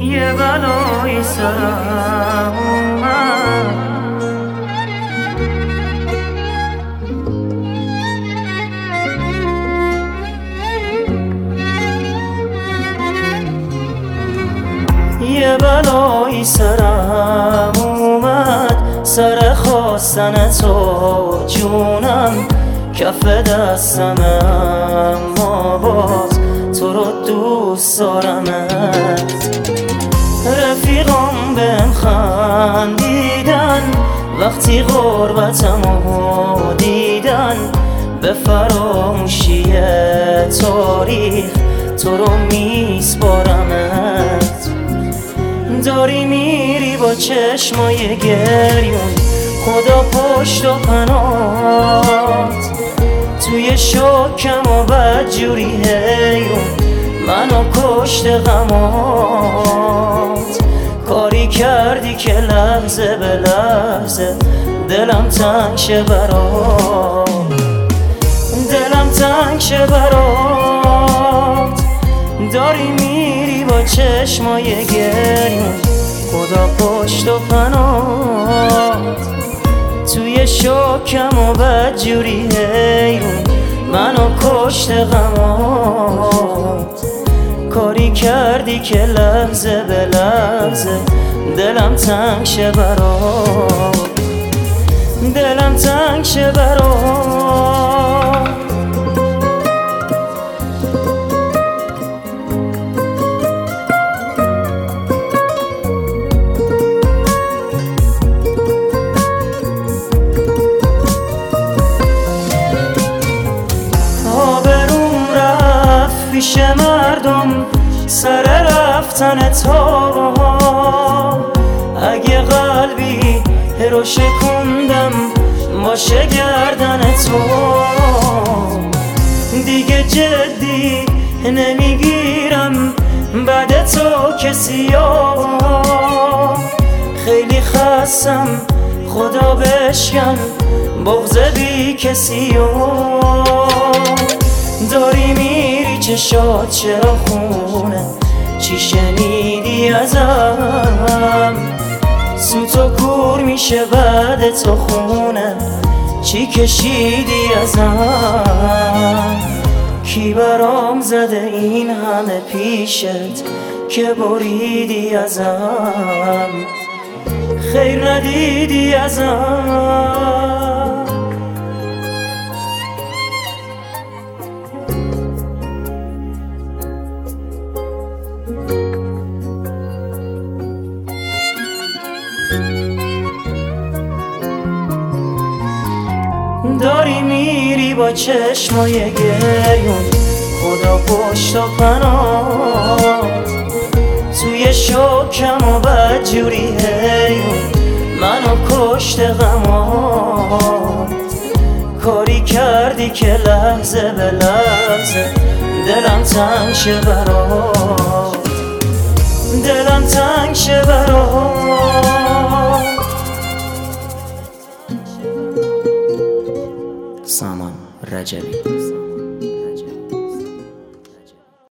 یه بلایی سرم اومد، یه بلایی سرم اومد، سر خواستن تو جونم کف دستم، اما باز تو رو دوست دارمت. رفیقام بهم خندیدن وقتی غربتمو دیدن، به فراموشی تاریخ تو رو میسپارمت. داری میری با چشمای گریون، خدا پشت و پناهت، توی شکم و بدجوری حیرون منو کشت غمات. کاری کردی که لحظه به لحظه دلم تنگ شه برات، دلم تنگ شه برات. داری میری با چشمای گریون، خدا پشت و پناهت، توی شکم و بدجوری حیرون منو کشت غمات. کاری کردی که لحظه به لحظه دلم تنگ شه برات، دلم تنگ شه برات. پیش مردم سر رفتن تو، اگه قلبی رو شکوندم باشه گردن تو. دیگه جدی نمیگیرم بعد تو کسیو، خیلی خستم خدا بشکن بغض بی کسیو. داری میری چشات چرا خونه، چی شنیدی ازم؟ سوت و کور میشه بعد تو خونه، چی کشیدی ازم؟ کی برام زده این همه پیشت که بریدی ازم، خیر ندیدی ازم. داری میری با چشمای گریون، خدا پشت و پناهت، توی شکم و بدجوری حیرون منو کشت غمات. کاری کردی که لحظه به لحظه دلم تنگ شه برات، دلم تنگ شه برات. سامان رجبی